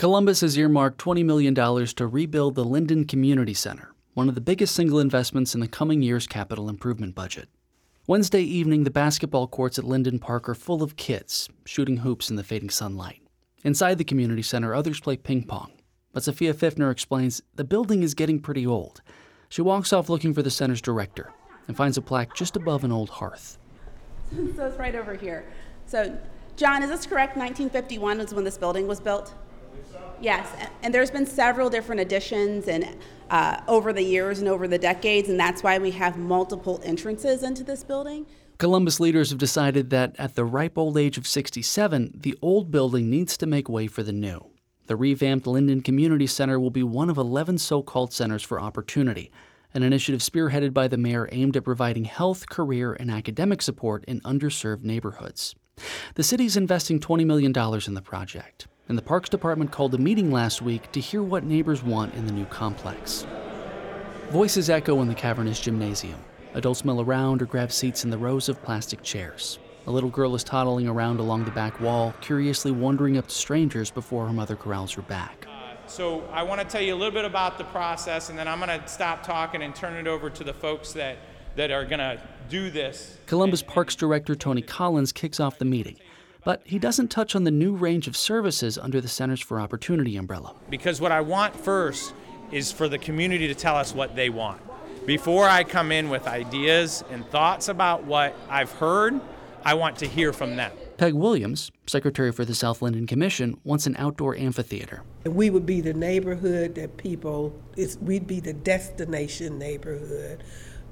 Columbus has earmarked $20 million to rebuild the Linden Community Center, one of the biggest single investments in the coming year's capital improvement budget. Wednesday evening, the basketball courts at Linden Park are full of kids, shooting hoops in the fading sunlight. Inside the community center, others play ping pong. But Sophia Pfiffner explains the building is getting pretty old. She walks off looking for the center's director and finds a plaque just above an old hearth. So it's right over here. So, John, is this correct? 1951 was when this building was built? Yes, and there's been several different additions and over the years and over the decades, and that's why we have multiple entrances into this building. Columbus leaders have decided that at the ripe old age of 67, the old building needs to make way for the new. The revamped Linden Community Center will be one of 11 so-called centers for opportunity, an initiative spearheaded by the mayor aimed at providing health, career, and academic support in underserved neighborhoods. The city's investing $20 million in the project, and the Parks Department called a meeting last week to hear what neighbors want in the new complex. Voices echo in the cavernous gymnasium. Adults mill around or grab seats in the rows of plastic chairs. A little girl is toddling around along the back wall, curiously wandering up to strangers before her mother corrals her back. So I want to tell you a little bit about the process, and then I'm going to stop talking and turn it over to the folks that are going to do this. Columbus Parks Director Tony Collins kicks off the meeting, but he doesn't touch on the new range of services under the Centers for Opportunity umbrella. Because what I want first is for the community to tell us what they want. Before I come in with ideas and thoughts about what I've heard, I want to hear from them. Peg Williams, secretary for the South Linden Commission, wants an outdoor amphitheater. We would be the neighborhood that we'd be the destination neighborhood,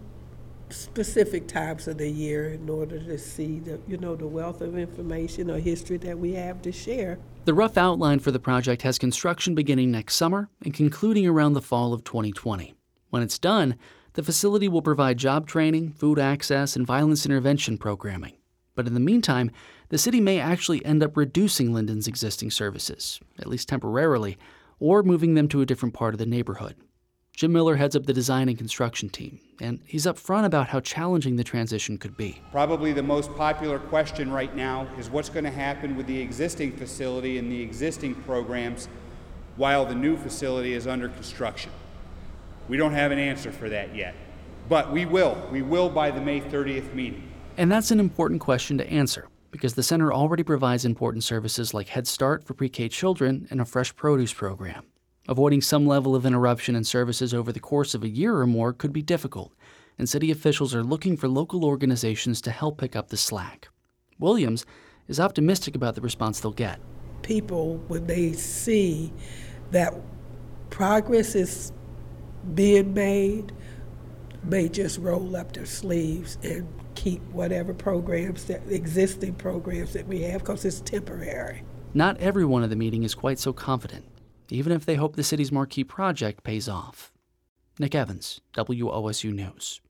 specific times of the year in order to see the wealth of information or history that we have to share. The rough outline for the project has construction beginning next summer and concluding around the fall of 2020. When it's done, the facility will provide job training, food access, and violence intervention programming. But in the meantime, the city may actually end up reducing Linden's existing services, at least temporarily, or moving them to a different part of the neighborhood. Jim Miller heads up the design and construction team, and he's upfront about how challenging the transition could be. Probably the most popular question right now is what's going to happen with the existing facility and the existing programs while the new facility is under construction. We don't have an answer for that yet, but we will. We will by the May 30th meeting. And that's an important question to answer, because the center already provides important services like Head Start for pre-K children and a fresh produce program. Avoiding some level of interruption in services over the course of a year or more could be difficult, and city officials are looking for local organizations to help pick up the slack. Williams is optimistic about the response they'll get. People, when they see that progress is being made, may just roll up their sleeves and keep whatever existing programs that we have, because it's temporary. Not everyone at the meeting is quite so confident, even if they hope the city's marquee project pays off. Nick Evans, WOSU News.